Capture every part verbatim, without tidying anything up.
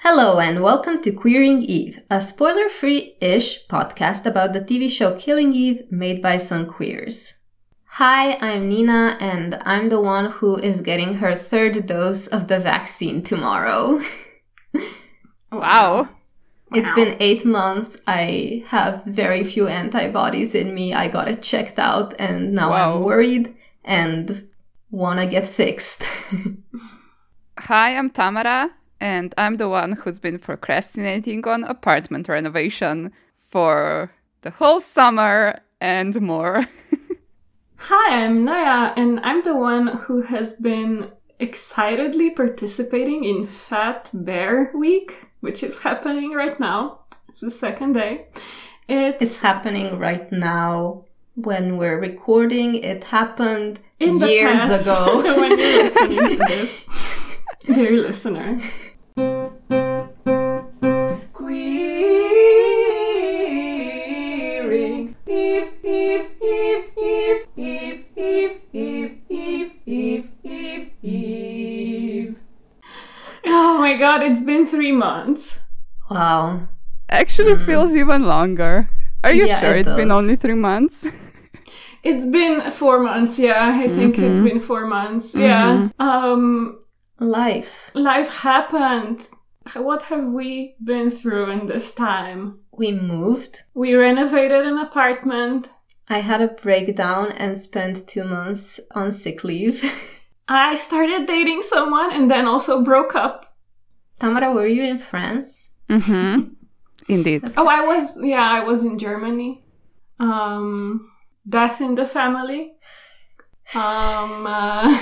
Hello and welcome to Queering Eve, a spoiler-free-ish podcast about the T V show Killing Eve made by some queers. Hi, I'm Nina and I'm the one who is getting her third dose of the vaccine tomorrow. Wow. It's wow. been eight months. I have very few antibodies in me. I got it checked out and now wow. I'm worried and wanna get fixed. Hi, I'm Tamara. And I'm the one who's been procrastinating on apartment renovation for the whole summer and more. Hi, I'm Naya, and I'm the one who has been excitedly participating in Fat Bear Week, which is happening right now. It's the second day. It's, it's happening right now when we're recording. It happened in the years past, ago. When you're listening to this, dear listener. Queering Eve, Eve, Eve, Eve, Eve, Eve, Eve, Eve, Eve, Eve, Eve. Oh my god, it's been three months. Wow. Actually mm. feels even longer. Are you yeah, sure it it's does. been only three months? It's been four months, yeah. I think mm-hmm. it's been four months. Mm-hmm. Yeah. Um Life. Life happened. What have we been through in this time? We moved. We renovated an apartment. I had a breakdown and spent two months on sick leave. I started dating someone and then also broke up. Tamara, were you in France? Mm-hmm. Indeed. Oh, I was, yeah, I was in Germany. Um, death in the family. Um... Uh,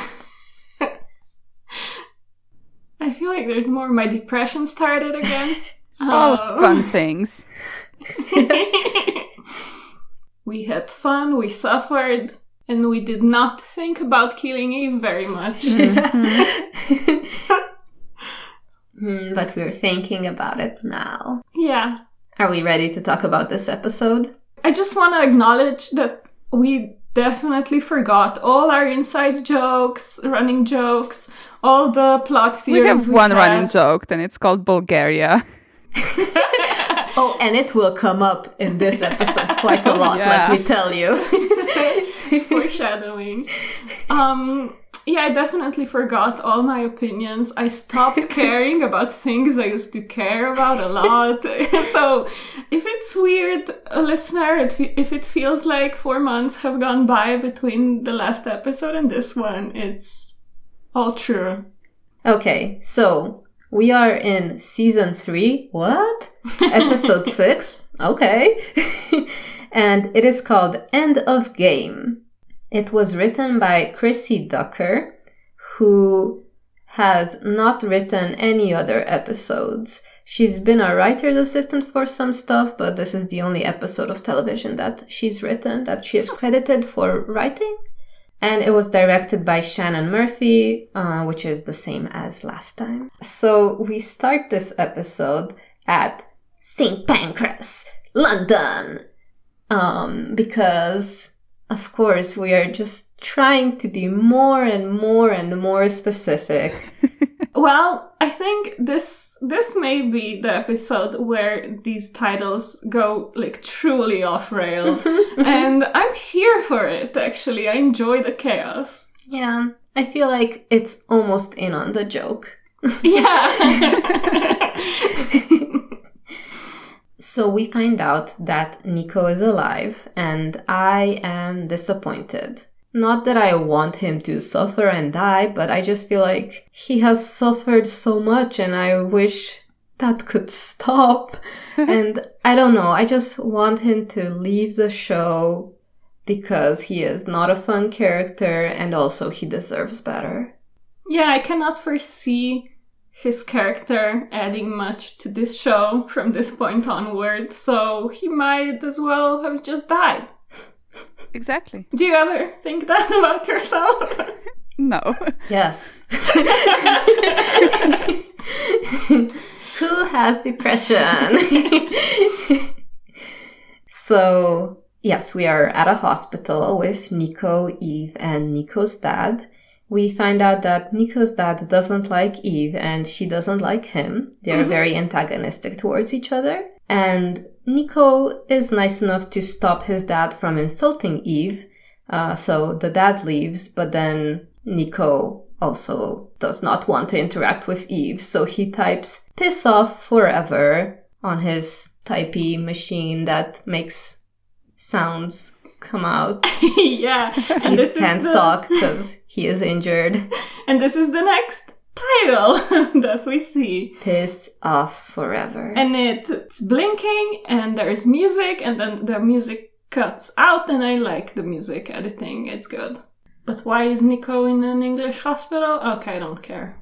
I feel like there's more. My depression started again. All um, fun things. We had fun, we suffered, and we did not think about Killing Eve very much. Mm-hmm. mm, but we're thinking about it now. Yeah. Are we ready to talk about this episode? I just want to acknowledge that we definitely forgot all our inside jokes, running jokes, all the plot theories. We have we one had. running joke, then it's called Bulgaria. Oh, and it will come up in this episode quite a lot, yeah. let me tell you. Foreshadowing. Um, yeah, I definitely forgot all my opinions. I stopped caring about things I used to care about a lot. So if it's weird, a listener, if it feels like four months have gone by between the last episode and this one, it's all true. Okay, so we are in season three. What? Episode six. Okay. And it is called End of Game. It was written by Chrissy Ducker, who has not written any other episodes. She's been a writer's assistant for some stuff, but this is the only episode of television that she's written, that she is credited for writing. And it was directed by Shannon Murphy, uh, which is the same as last time. So we start this episode at Saint Pancras, London. Um, because, of course, we are just trying to be more and more and more specific. Well, I think this this may be the episode where these titles go like truly off rail. And I'm here for it, actually. I enjoy the chaos. Yeah, I feel like it's almost in on the joke. Yeah. So we find out that Nico is alive, and I am disappointed. Not that I want him to suffer and die, but I just feel like he has suffered so much and I wish that could stop. And I don't know, I just want him to leave the show because he is not a fun character and also he deserves better. Yeah, I cannot foresee his character adding much to this show from this point onward, so he might as well have just died. Exactly. Do you ever think that about yourself? No. Yes. Who has depression? So, yes, we are at a hospital with Nico, Eve, and Nico's dad. we find out that Nico's dad doesn't like Eve and she doesn't like him. They're mm-hmm. very antagonistic towards each other. And Nico is nice enough to stop his dad from insulting Eve. Uh, so the dad leaves, but then Nico also does not want to interact with Eve. So he types piss off forever on his typey machine that makes sounds come out. Yeah. And he this can't is the... talk because he is injured. And this is the next title that we see. Piss off forever. And it, it's blinking and there's music and then the music cuts out and I like the music editing. It's good. But why is Nico in an English hospital? Okay, I don't care.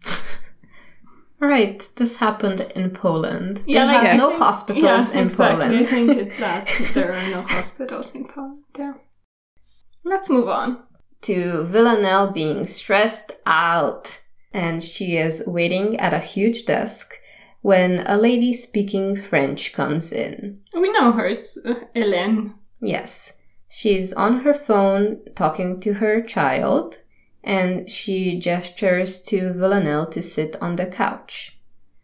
Right, this happened in Poland. Yeah, they like, have I no think, hospitals yeah, in exactly. Poland. I think it's that. There are no hospitals in Poland. Yeah. Let's move on. To Villanelle being stressed out. And she is waiting at a huge desk when a lady speaking French comes in. We know her. It's uh, Hélène. Yes. She's on her phone talking to her child. And she gestures to Villanelle to sit on the couch.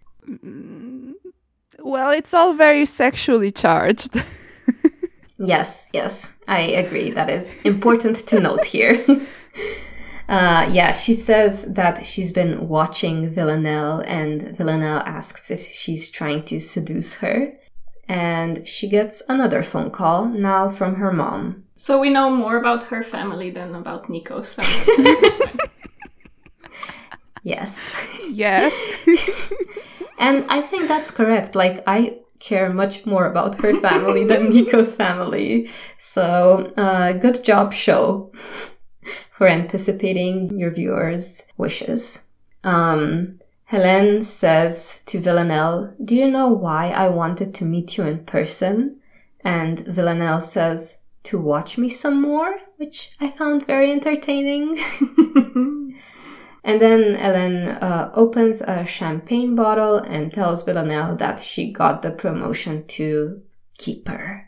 Well, it's all very sexually charged. Yes, yes, I agree. That is important to note here. uh, yeah, she says that she's been watching Villanelle, and Villanelle asks if she's trying to seduce her. And she gets another phone call, now from her mom. So we know more about her family than about Nico's family. Yes. Yes. And I think that's correct. Like, I care much more about her family than Nico's family. So, uh, good job, show, for anticipating your viewers' wishes. Um, Hélène says to Villanelle, do you know why I wanted to meet you in person? And Villanelle says, to watch me some more, which I found very entertaining. And then Hélène uh, opens a champagne bottle and tells Villanelle that she got the promotion to keeper.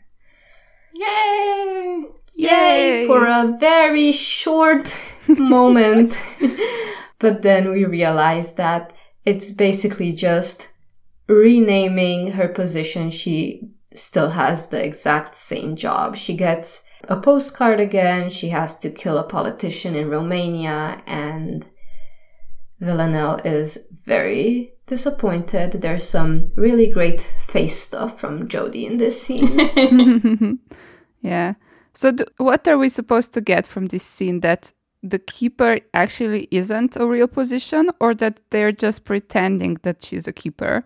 Yay! Yay! For a very short moment. But then we realize that it's basically just renaming her position. She still has the exact same job. She gets a postcard again. She has to kill a politician in Romania, and Villanelle is very disappointed. There's some really great face stuff from Jodie in this scene. Yeah. So th- what are we supposed to get from this scene? That the keeper actually isn't a real position, or that they're just pretending that she's a keeper?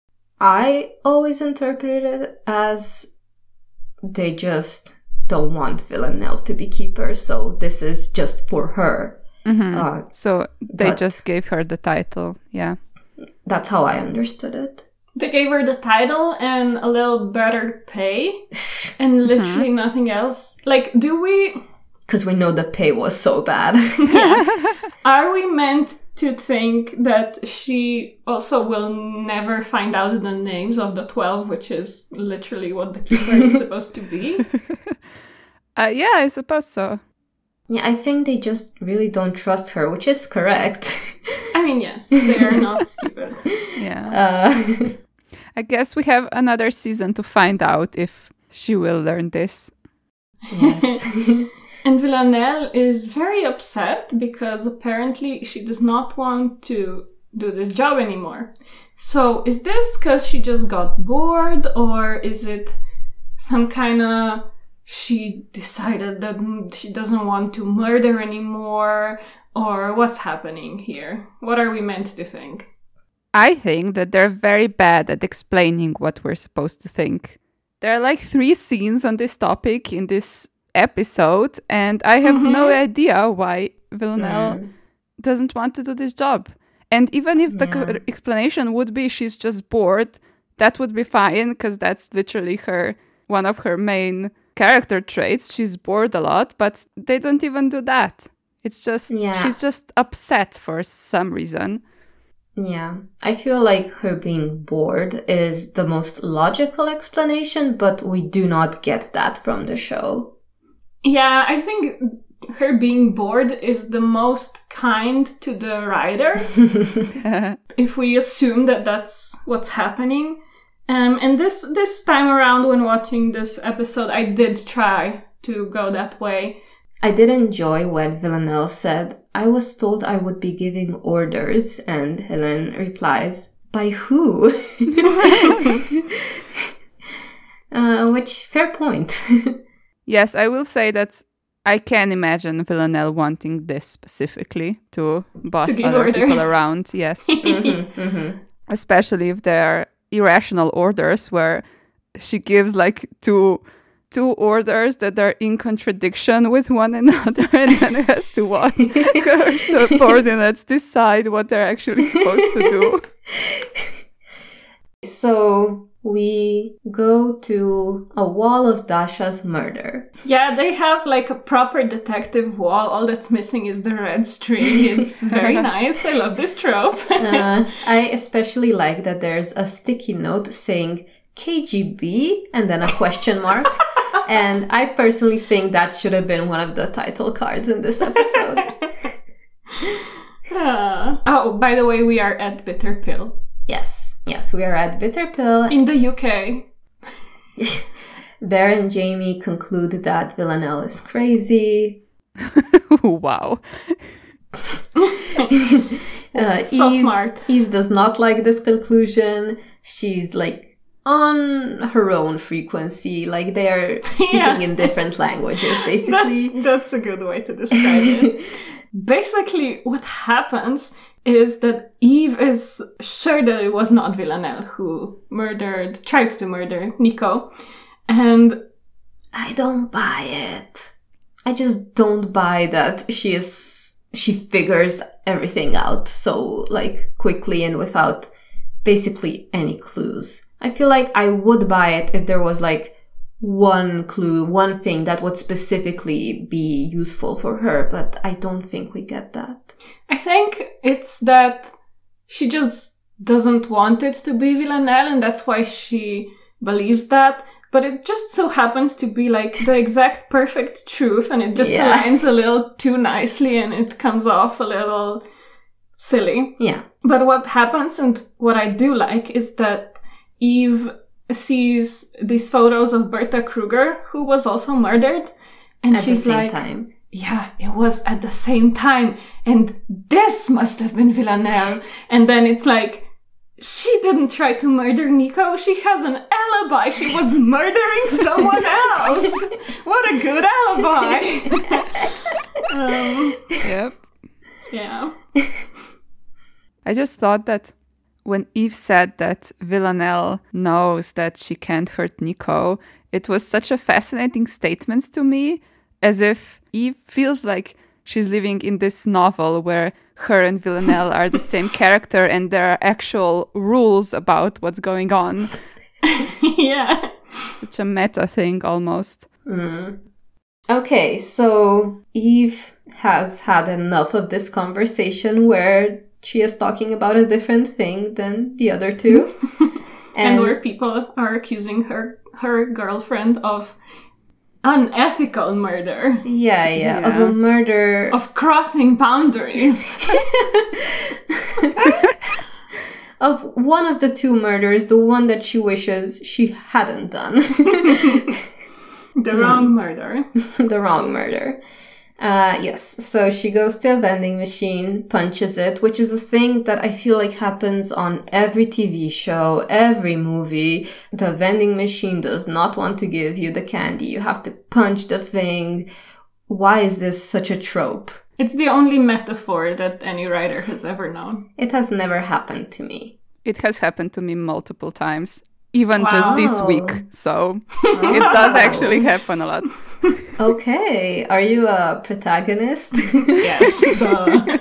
I always interpreted it as they just don't want Villanelle to be keeper, so this is just for her. Mm-hmm. Uh, so they just gave her the title, yeah. That's how I understood it. They gave her the title and a little better pay and literally mm-hmm. nothing else. Like, do we... Because we know the pay was so bad. Yeah. Are we meant to think that she also will never find out the names of the twelve, which is literally what the keeper is supposed to be? Uh, yeah, I suppose so. Yeah, I think they just really don't trust her, which is correct. I mean, yes, they are not stupid. Yeah. Uh, I guess we have another season to find out if she will learn this. Yes. And Villanelle is very upset because apparently she does not want to do this job anymore. So is this because she just got bored, or is it some kind of she decided that she doesn't want to murder anymore, or what's happening here? What are we meant to think? I think that they're very bad at explaining what we're supposed to think. There are like three scenes on this topic in this episode, and I have mm-hmm. no idea why Villanelle mm. doesn't want to do this job. And even if the yeah. explanation would be she's just bored, that would be fine, because that's literally her one of her main character traits. She's bored a lot, but they don't even do that. It's just yeah. she's just upset for some reason. Yeah, I feel like her being bored is the most logical explanation, but we do not get that from the show. Yeah, I think her being bored is the most kind to the writers, if we assume that that's what's happening. Um, and this this time around, when watching this episode, I did try to go that way. I did enjoy when Villanelle said, "I was told I would be giving orders," and Helen replies, "By who?" uh, which, fair point. Yes, I will say that I can imagine Villanelle wanting this specifically to boss To give other orders. people around. Yes. mm-hmm, mm-hmm. Especially if they're irrational orders where she gives like two two orders that are in contradiction with one another, and then has to watch her subordinates decide what they're actually supposed to do. So we go to a wall of Dasha's murder. Yeah, they have like a proper detective wall. All that's missing is the red string. It's very nice. I love this trope. uh, I especially like that there's a sticky note saying K G B and then a question mark. And I personally think that should have been one of the title cards in this episode. Uh, oh, by the way, we are at Bitter Pill. Yes, yes, we are at Bitter Pill. In the U K. Bear and Jamie conclude that Villanelle is crazy. Wow. Uh, So Eve, smart. Eve does not like this conclusion. She's like on her own frequency, like they are speaking Yeah. in different languages, basically. That's, that's a good way to describe it. Basically, what happens is that Eve is sure that it was not Villanelle who murdered, tried to murder Nico. And I don't buy it. I just don't buy that she is, she figures everything out so, like, quickly and without basically any clues. I feel like I would buy it if there was, like, one clue, one thing that would specifically be useful for her, but I don't think we get that. I think it's that she just doesn't want it to be Villanelle, and that's why she believes that. But it just so happens to be like the exact perfect truth, and it just Yeah. aligns a little too nicely, and it comes off a little silly. Yeah. But what happens, and what I do like, is that Eve sees these photos of Berta Kruger, who was also murdered, and At she's the same like, time. yeah, it was at the same time, and this must have been Villanelle. And then it's like, she didn't try to murder Nico, she has an alibi, she was murdering someone else. What a good alibi. um, Yep. yeah. I just thought that when Eve said that Villanelle knows that she can't hurt Nico, it was such a fascinating statement to me, as if Eve feels like she's living in this novel where her and Villanelle are the same character and there are actual rules about what's going on. Yeah. Such a meta thing almost. Mm. Okay, so Eve has had enough of this conversation where she is talking about a different thing than the other two. And, and where people are accusing her her girlfriend of unethical murder. Yeah, yeah, Yeah. of a murder. Of crossing boundaries. Of one of the two murders, the one that she wishes she hadn't done. The wrong murder. The wrong murder. Uh, yes, so she goes to a vending machine, punches it, which is a thing that I feel like happens on every T V show, every movie. The vending machine does not want to give you the candy. You have to punch the thing. Why is this such a trope? It's the only metaphor that any writer has ever known. It has never happened to me. It has happened to me multiple times, even Wow. just this week. So it does actually happen a lot. Okay, are you a protagonist? Yes. Duh.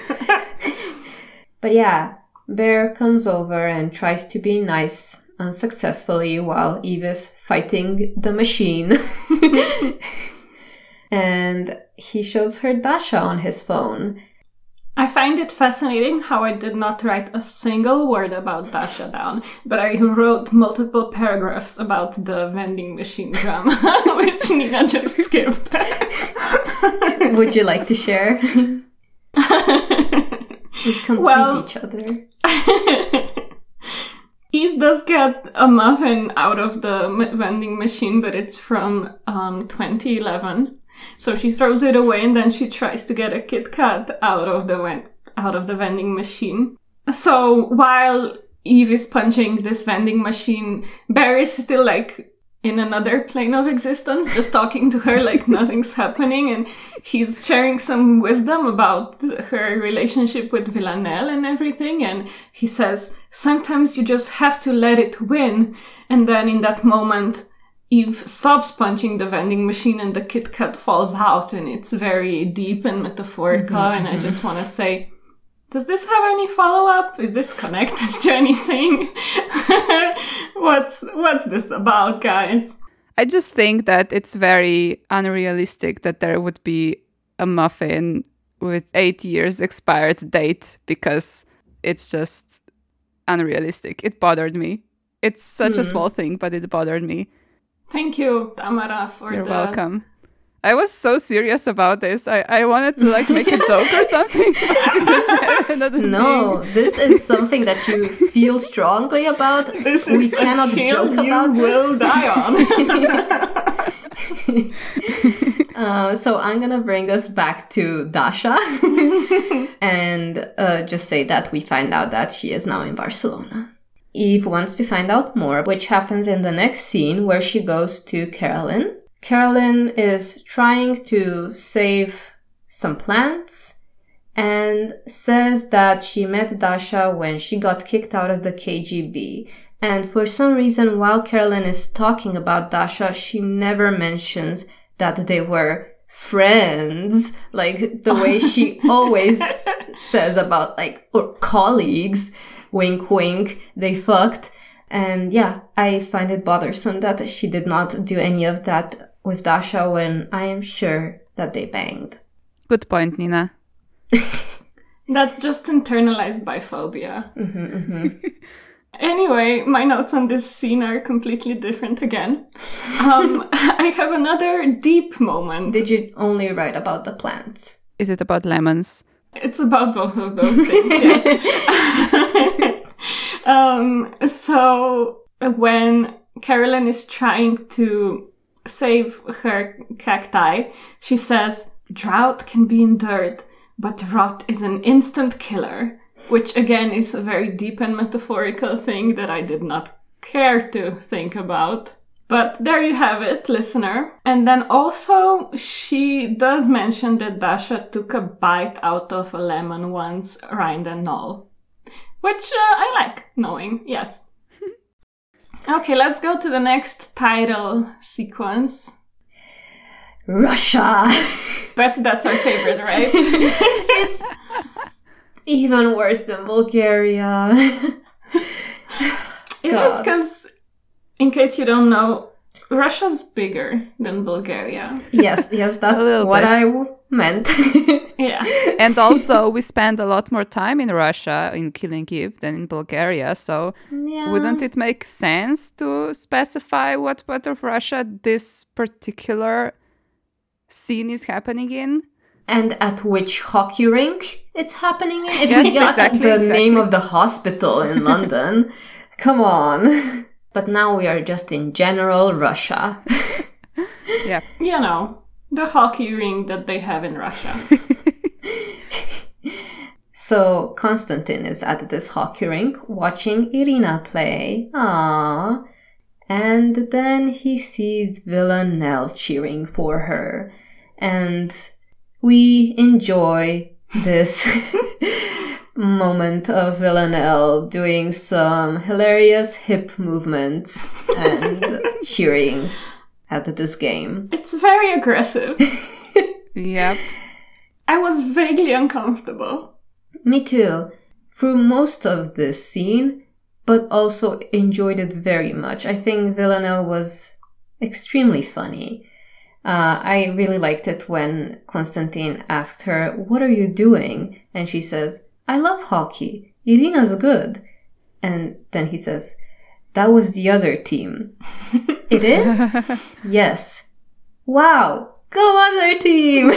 But yeah, Bear comes over and tries to be nice unsuccessfully while Eve is fighting the machine. And he shows her Dasha on his phone. I find it fascinating how I did not write a single word about Dasha down, but I wrote multiple paragraphs about the vending machine drama, which Nina just skipped. Would you like to share? We complete Well, each other. Eve does get a muffin out of the m- vending machine, but it's from um, twenty eleven. So she throws it away, and then she tries to get a Kit Kat out of the ven- out of the vending machine. So while Eve is punching this vending machine, Barry's still like in another plane of existence, just talking to her like nothing's happening, and he's sharing some wisdom about her relationship with Villanelle and everything, and he says, sometimes you just have to let it win. And then in that moment, Eve stops punching the vending machine and the Kit Kat falls out, and it's very deep and metaphorical, mm-hmm, and I just want to say, does this have any follow-up? Is this connected to anything? what's what's this about, guys? I just think that it's very unrealistic that there would be a muffin with eight years expired date, because it's just unrealistic. It bothered me. It's such mm. a small thing, but it bothered me. Thank you, Tamara, for You're the... welcome. I was so serious about this. I, I wanted to like make a joke or something. No, this is something that you feel strongly about. This is we cannot joke you about will this. die on. uh, so I'm gonna bring us back to Dasha and uh, just say that we find out that she is now in Barcelona. Eve wants to find out more, which happens in the next scene where she goes to Carolyn. Carolyn is trying to save some plants and says that she met Dasha when she got kicked out of the K G B. And for some reason, while Carolyn is talking about Dasha, she never mentions that they were friends, like the way she always says about like, or colleagues, wink wink, they fucked. And yeah, I find it bothersome that she did not do any of that with Dasha when I am sure that they banged. Good point, Nina. That's just internalized biphobia. Mm-hmm, mm-hmm. Anyway, my notes on this scene are completely different again. Um, I have another deep moment. Did you only write about the plants? Is it about lemons? It's about both of those things, yes. um, so when Carolyn is trying to save her cacti, she says, drought can be endured, but rot is an instant killer, which again is a very deep and metaphorical thing that I did not care to think about. But there you have it, listener. And then also she does mention that Dasha took a bite out of a lemon once, rind and all, which uh, I like knowing, yes. Okay, let's go to the next title sequence. Russia! Bet that's our favorite, right? It's even worse than Bulgaria. It is because, in case you don't know, Russia's bigger than Bulgaria. Yes, yes, that's what bit. I w- meant. Yeah. And also, we spend a lot more time in Russia in Killing Eve than in Bulgaria, so yeah. Wouldn't it make sense to specify what part of Russia this particular scene is happening in? And at which hockey rink it's happening in? If yes, we got exactly, the exactly. name of the hospital in London, come on. But now we are just in general Russia. Yeah. You know, the hockey rink that they have in Russia. So Konstantin is at this hockey rink watching Irina play. Aww. And then he sees Villanelle cheering for her. And we enjoy this moment of Villanelle doing some hilarious hip movements and cheering at this game. It's very aggressive. Yep. I was vaguely uncomfortable. Me too. Through most of this scene, but also enjoyed it very much. I think Villanelle was extremely funny. Uh, I really liked it when Konstantin asked her, "What are you doing?" And she says, "I love hockey. Irina's good." And then he says, "That was the other team." "It is?" "Yes." "Wow, go other team!"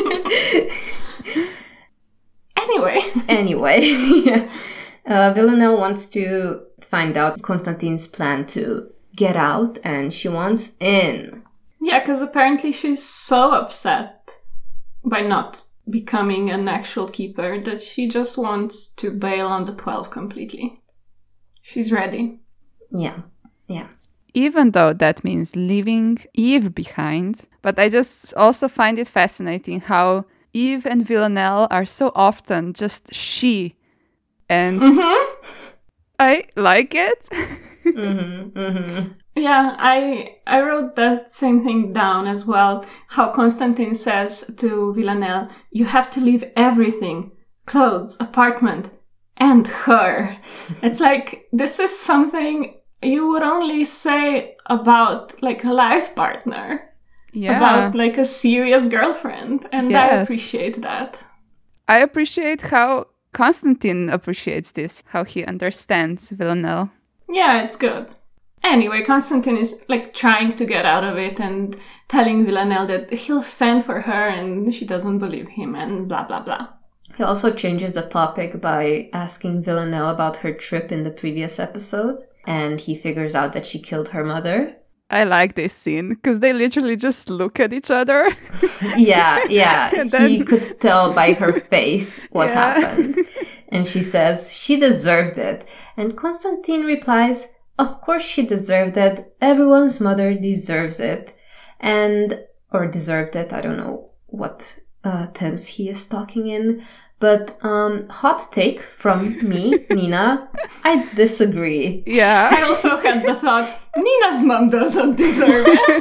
Anyway. Anyway, yeah. uh, Villanelle wants to find out Konstantin's plan to get out, and she wants in. Yeah, because apparently she's so upset by not becoming an actual keeper that she just wants to bail on the twelve completely. She's ready. Yeah, yeah. Even though that means leaving Eve behind. But I just also find it fascinating how Eve and Villanelle are so often just she. And Mm-hmm. I like it. Mm-hmm, mm-hmm. Yeah, I I wrote that same thing down as well. How Konstantin says to Villanelle, "You have to leave everything. Clothes, apartment, and her." It's like, this is something you would only say about like a life partner. Yeah. About like a serious girlfriend. And I Yes. appreciate that. I appreciate how Konstantin appreciates this, how he understands Villanelle. Yeah, it's good. Anyway, Konstantin is like trying to get out of it and telling Villanelle that he'll send for her and she doesn't believe him and blah, blah, blah. He also changes the topic by asking Villanelle about her trip in the previous episode, and he figures out that she killed her mother. I like this scene because they literally just look at each other. Yeah, yeah. And then- He could tell by her face what Yeah. happened. And she says she deserved it. And Konstantin replies, "Of course she deserved it. Everyone's mother deserves it." And, or deserved it, I don't know what uh, tense he is talking in. But, um, hot take from me, Nina, I disagree. Yeah. I also had the thought, Nina's mom doesn't deserve it.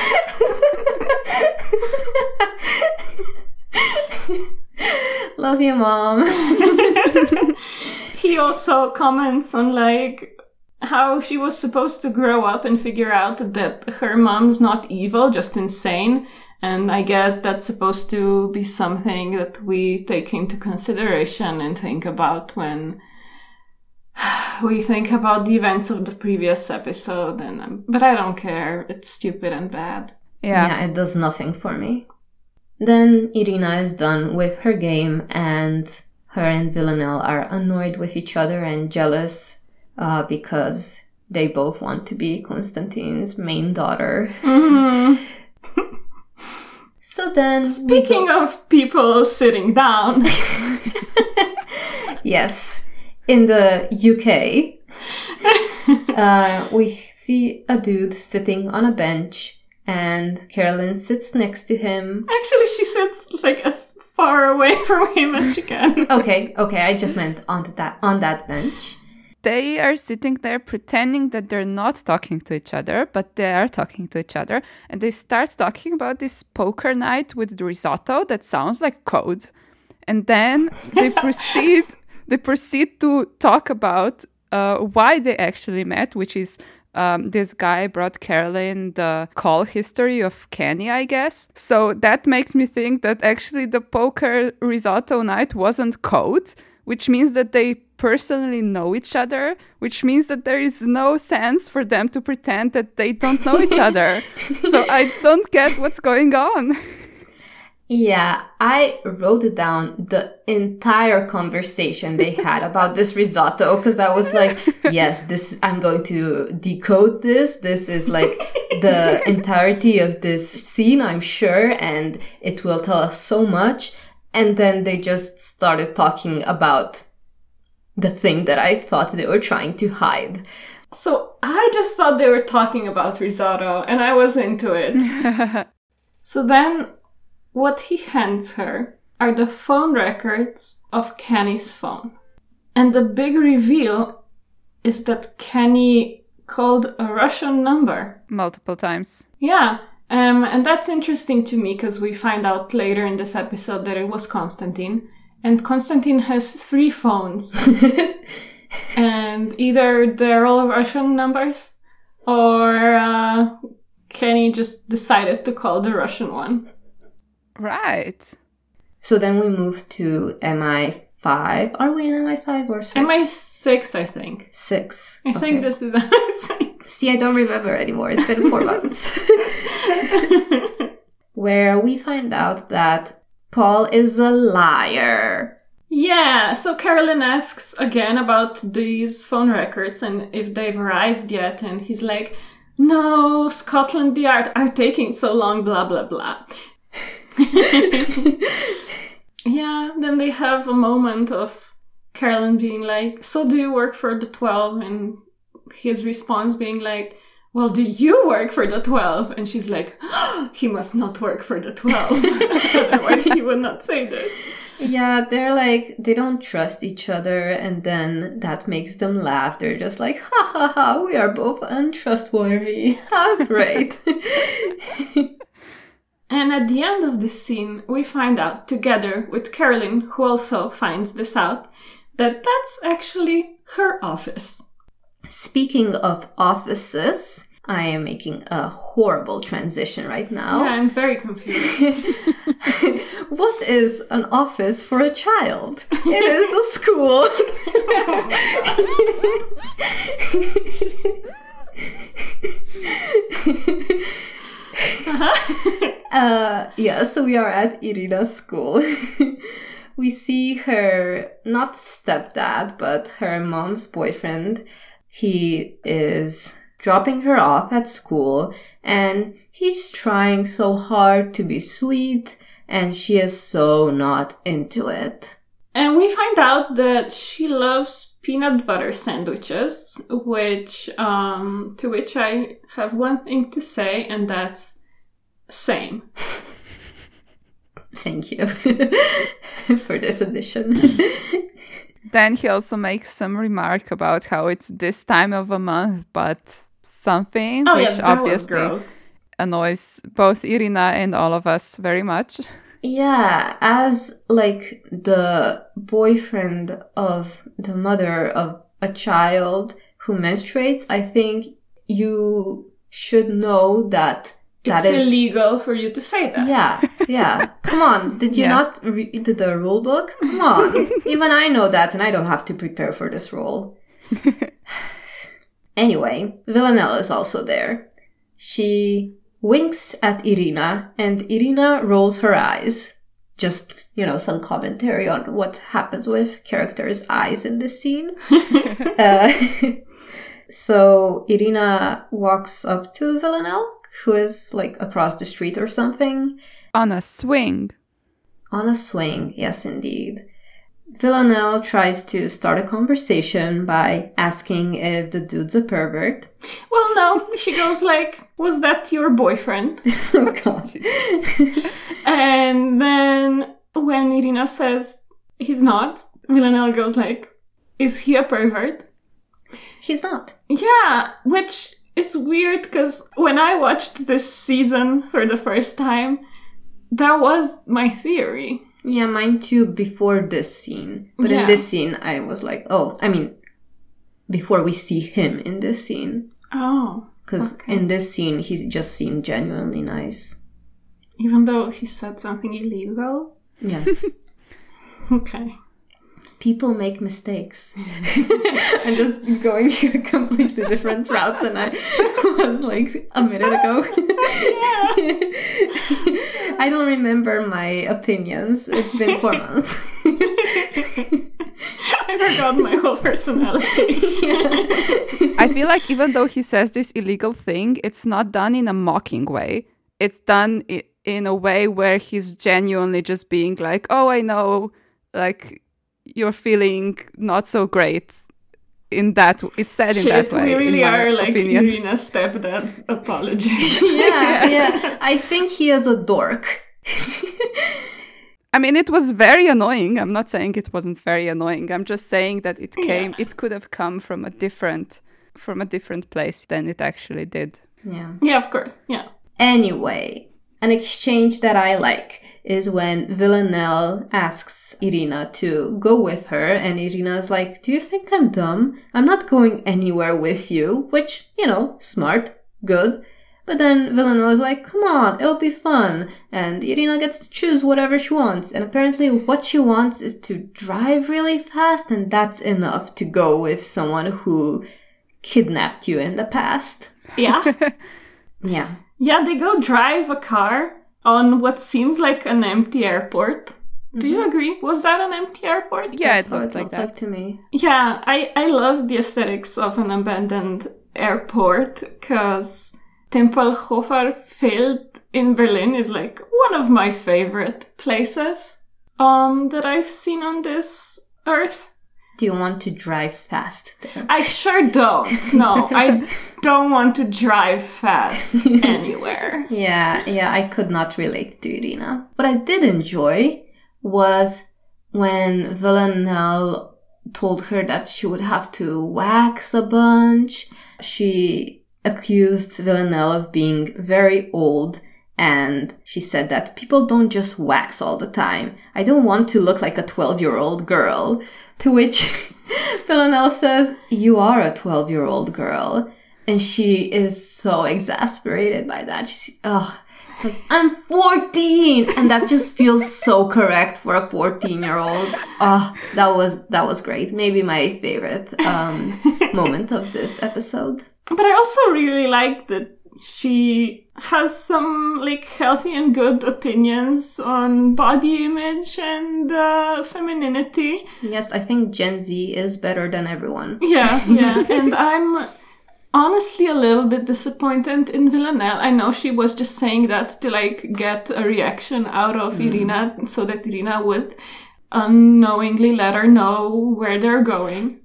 Love you, Mom. He also comments on like how she was supposed to grow up and figure out that her mom's not evil, just insane. And I guess that's supposed to be something that we take into consideration and think about when we think about the events of the previous episode. And um, but I don't care. It's stupid and bad. Yeah. Yeah, it does nothing for me. Then Irina is done with her game, and her and Villanelle are annoyed with each other and jealous uh, because they both want to be Konstantin's main daughter. Mm-hmm. So then... Speaking of people sitting down, Yes. In the U K, uh, we see a dude sitting on a bench, and Carolyn sits next to him. actually she sits like as far away from him as she can. Okay, okay, I just meant on that on that bench. They are sitting there pretending that they're not talking to each other, but they are talking to each other. And they start talking about this poker night with the risotto that sounds like code. And then they proceed they proceed to talk about uh, why they actually met, which is um, this guy brought Carolyn the call history of Kenny, I guess. So that makes me think that actually the poker risotto night wasn't code, which means that they personally know each other, which means that there is no sense for them to pretend that they don't know each other. So I don't get what's going on. Yeah, I wrote it down, the entire conversation they had about this risotto, because I was like, yes, this, I'm going to decode this. This is like the entirety of this scene, I'm sure, and it will tell us so much. And then they just started talking about the thing that I thought they were trying to hide. So I just thought they were talking about risotto and I was into it. So then what he hands her are the phone records of Kenny's phone. And the big reveal is that Kenny called a Russian number. Multiple times. Yeah. Um, and that's interesting to me because we find out later in this episode that it was Konstantin. And Konstantin has three phones. And either they're all Russian numbers or uh, Kenny just decided to call the Russian one. Right. So then we move to M I five. Are we in M I five or six? M I six, I think. Six. I Okay. think this is M I six. See, I don't remember anymore. It's been four months. Where we find out that Paul is a liar. Yeah, so Carolyn asks again about these phone records and if they've arrived yet, and he's like, no, Scotland Yard are taking so long, blah, blah, blah. Yeah, then they have a moment of Carolyn being like, so do you work for the twelve? And his response being like, well, do you work for the twelve? And she's like, oh, he must not work for the twelve. Otherwise he would not say this. Yeah, they're like, they don't trust each other, and then that makes them laugh. They're just like, ha ha ha, we are both untrustworthy. How great. And at the end of this scene, we find out, together with Carolyn, who also finds this out, that that's actually her office. Speaking of offices, I am making a horrible transition right now. Yeah, I'm very confused. What is an office for a child? It is a school. uh, yeah, so we are at Irina's school. We see her, not stepdad, but her mom's boyfriend. He is dropping her off at school, and he's trying so hard to be sweet, and she is so not into it. And we find out that she loves peanut butter sandwiches, which, um, to which I have one thing to say, and that's same. Thank you for this addition. Then he also makes some remark about how it's this time of a month, but something Oh, which yeah, that was obviously gross. annoys both Irina and all of us very much. Yeah, as like the boyfriend of the mother of a child who menstruates, I think you should know that that It's is illegal for you to say that. Yeah, yeah. Come on, did you Yeah. not read the rule book? Come on. Even I know that, and I don't have to prepare for this role. Anyway, Villanelle is also there. She winks at Irina, and Irina rolls her eyes. Just, you know, some commentary on what happens with characters' eyes in this scene. uh, so Irina walks up to Villanelle, who is like across the street or something. On a swing. On a swing, yes indeed. Villanelle tries to start a conversation by asking if the dude's a pervert. Well, no, she goes like, was that your boyfriend? Oh god. And then when Irina says he's not, Villanelle goes like, is he a pervert? He's not. Yeah, which is weird because when I watched this season for the first time, that was my theory. Yeah, mine too, before this scene. But Yeah. in this scene, I was like, oh, I mean, before we see him in this scene. Oh. Because Okay. in this scene, he just seemed genuinely nice. Even though he said something illegal? Yes. Okay. People make mistakes. I'm just going a completely different route than I was like a minute ago. I don't remember my opinions. It's been four months. I forgot my whole personality. I feel like even though he says this illegal thing, it's not done in a mocking way. It's done i- in a way where he's genuinely just being like, oh, I know, like, you're feeling not so great. In that, it's said in Shit, that way. we really in my are like opinion. Irina's stepdad apologies. Yeah, yes. I think he is a dork. I mean, it was very annoying. I'm not saying it wasn't very annoying. I'm just saying that it came. Yeah. It could have come from a different, from a different place than it actually did. Yeah. Yeah, of course. Yeah. Anyway, an exchange that I like is when Villanelle asks Irina to go with her, and Irina's like, do you think I'm dumb? I'm not going anywhere with you, which, you know, smart, good. But then Villanelle is like, come on, it'll be fun. And Irina gets to choose whatever she wants. And apparently what she wants is to drive really fast, and that's enough to go with someone who kidnapped you in the past. Yeah. Yeah. Yeah, they go drive a car on what seems like an empty airport. Do you agree? Was that an empty airport? Yeah, That's it how looked it like looked that. like to me. Yeah, I, I love the aesthetics of an abandoned airport because Tempelhofer Feld in Berlin is like one of my favorite places um, that I've seen on this earth. Do you want to drive fast there? I sure don't. No, I don't want to drive fast anywhere. Yeah, yeah, I could not relate to Irina. What I did enjoy was when Villanelle told her that she would have to wax a bunch. She accused Villanelle of being very old, and she said that people don't just wax all the time. I don't want to look like a twelve-year-old girl. To which Villanelle says, you are a twelve-year-old girl. And she is so exasperated by that. She's, oh, it's like, I'm fourteen! And that just feels so correct for a fourteen-year-old. Oh, that was, that was great. Maybe my favorite um, moment of this episode. But I also really like that she has some like healthy and good opinions on body image and uh, femininity. Yes, I think Gen Z is better than everyone. Yeah, yeah. And I'm honestly a little bit disappointed in Villanelle. I know she was just saying that to like get a reaction out of mm. Irina so that Irina would unknowingly let her know where they're going.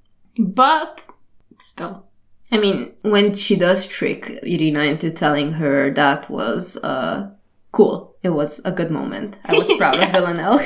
But still. I mean, when she does trick Irina into telling her, that was uh, cool. It was a good moment. I was proud of Villanelle.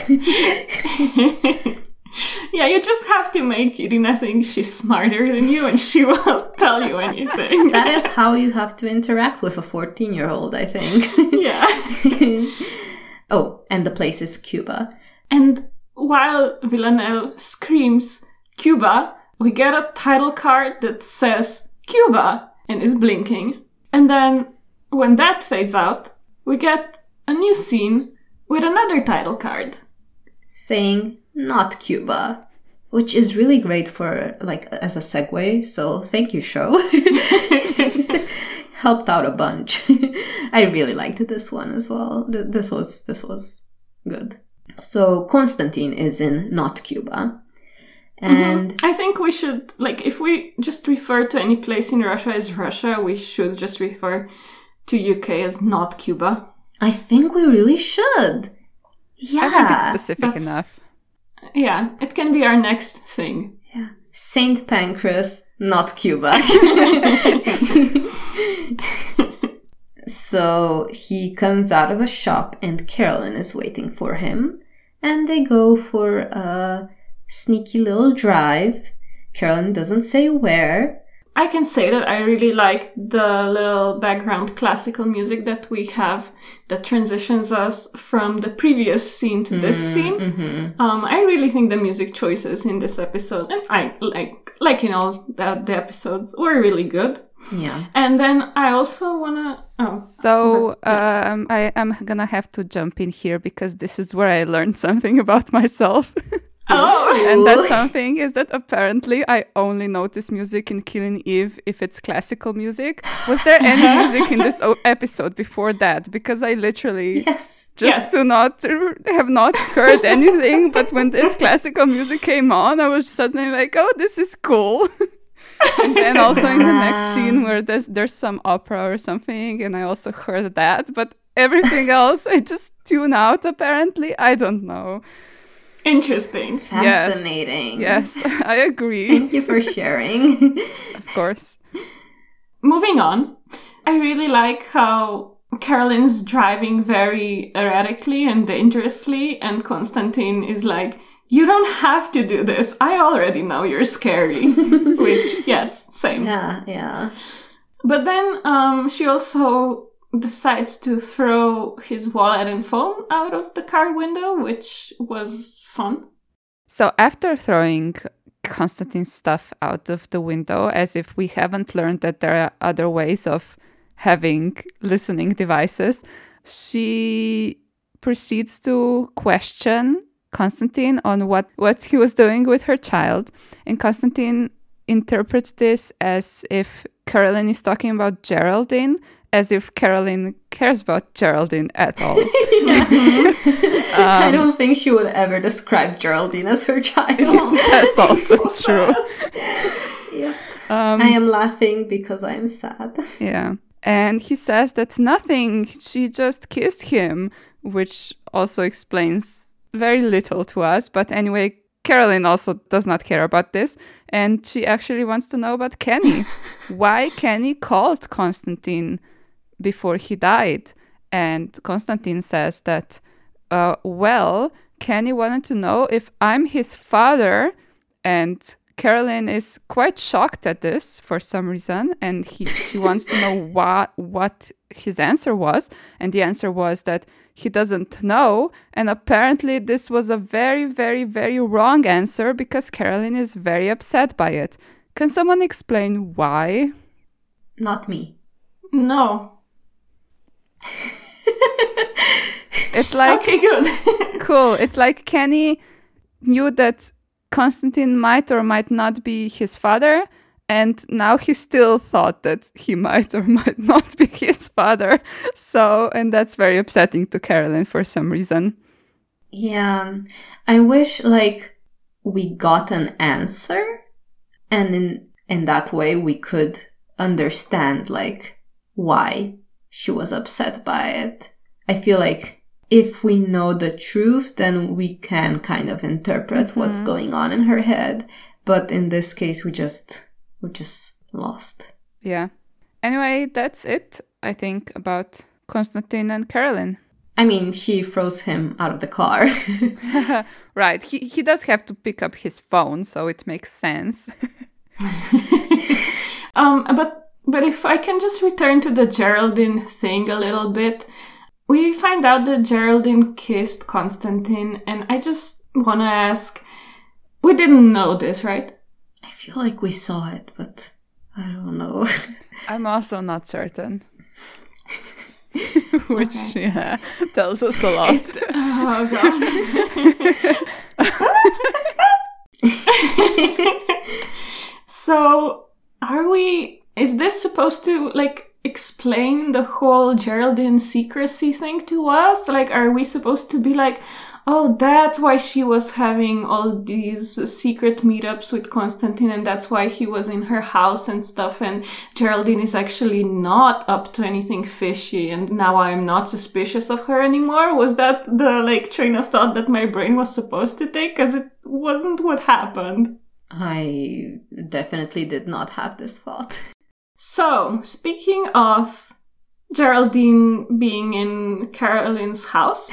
Yeah, you just have to make Irina think she's smarter than you and she will tell you anything. That is how you have to interact with a fourteen-year-old, I think. Yeah. Oh, and the place is Cuba. And while Villanelle screams, Cuba, we get a title card that says Cuba and is blinking. And then when that fades out, we get a new scene with another title card saying not Cuba, which is really great for like as a segue. So thank you, show. Helped out a bunch. I really liked this one as well. This was this was good. So Konstantin is in not Cuba. And mm-hmm. I think we should, like, if we just refer to any place in Russia as Russia, we should just refer to U K as not Cuba. I think we really should. Yeah. I think it's specific That's, enough. Yeah, it can be our next thing. Yeah. Saint Pancras, not Cuba. So he comes out of a shop and Carolyn is waiting for him. And they go for a sneaky little drive. Carolyn doesn't say where. I can say that I really like the little background classical music that we have that transitions us from the previous scene to this mm, scene. Mm-hmm. Um, I really think the music choices in this episode, and I like like in all the, the episodes, were really good. Yeah. And then I also wanna. Oh. So um, I am gonna have to jump in here because this is where I learned something about myself. Oh, and that something is that apparently I only notice music in Killing Eve if it's classical music. Was there any music in this o- episode before that? Because I literally yes. just yes. do not have not heard anything. But when this classical music came on, I was suddenly like, "Oh, this is cool." And then also in the next scene where there's there's some opera or something, and I also heard that. But everything else, I just tune out. Apparently, I don't know. Interesting. Fascinating. Yes, yes, I agree. Thank you for sharing. Of course. Moving on, I really like how Carolyn's driving very erratically and dangerously, and Konstantin is like, you don't have to do this. I already know you're scary. Which, yes, same. Yeah, yeah. But then um, she also decides to throw his wallet and phone out of the car window, which was fun. So after throwing Konstantin's stuff out of the window, as if we haven't learned that there are other ways of having listening devices, she proceeds to question Konstantin on what, what he was doing with her child. And Konstantin interprets this as if Carolyn is talking about Geraldine, as if Carolyn cares about Geraldine at all. um, I don't think she would ever describe Geraldine as her child. That's also true. Yeah. Um, I am laughing because I am sad. Yeah. And he says that nothing, she just kissed him, which also explains very little to us. But anyway, Carolyn also does not care about this. And she actually wants to know about Kenny. Why Kenny called Konstantin before he died. And Konstantin says that, uh, well, Kenny wanted to know if I'm his father. And Carolyn is quite shocked at this for some reason, and he, she wants to know what what his answer was, and the answer was that he doesn't know, and apparently this was a very, very, very wrong answer because Carolyn is very upset by it. Can someone explain why? Not me. No. It's like... Okay, good. Cool. It's like Kenny knew that Konstantin might or might not be his father, and now he still thought that he might or might not be his father. So, and that's very upsetting to Carolyn for some reason. Yeah, I wish, like, we got an answer, and in in that way we could understand, like, why she was upset by it. I feel like if we know the truth, then we can kind of interpret mm-hmm. what's going on in her head. But in this case, we just, we're just lost. Yeah. Anyway, that's it, I think, about Konstantin and Carolyn. I mean, she throws him out of the car. Right. He, he does have to pick up his phone, so it makes sense. um, but, but if I can just return to the Geraldine thing a little bit... We find out that Geraldine kissed Konstantin, and I just want to ask, we didn't know this, right? I feel like we saw it, but I don't know. I'm also not certain. Which, okay. yeah, tells us a lot. It, oh, God. So, are we, is this supposed to, like, explain the whole Geraldine secrecy thing to us? Like, are we supposed to be like, oh, that's why she was having all these secret meetups with Konstantin, and that's why he was in her house and stuff, and Geraldine is actually not up to anything fishy, and now I'm not suspicious of her anymore? Was that the, like, train of thought that my brain was supposed to take? Because it wasn't what happened. I definitely did not have this thought. So, speaking of Geraldine being in Carolyn's house...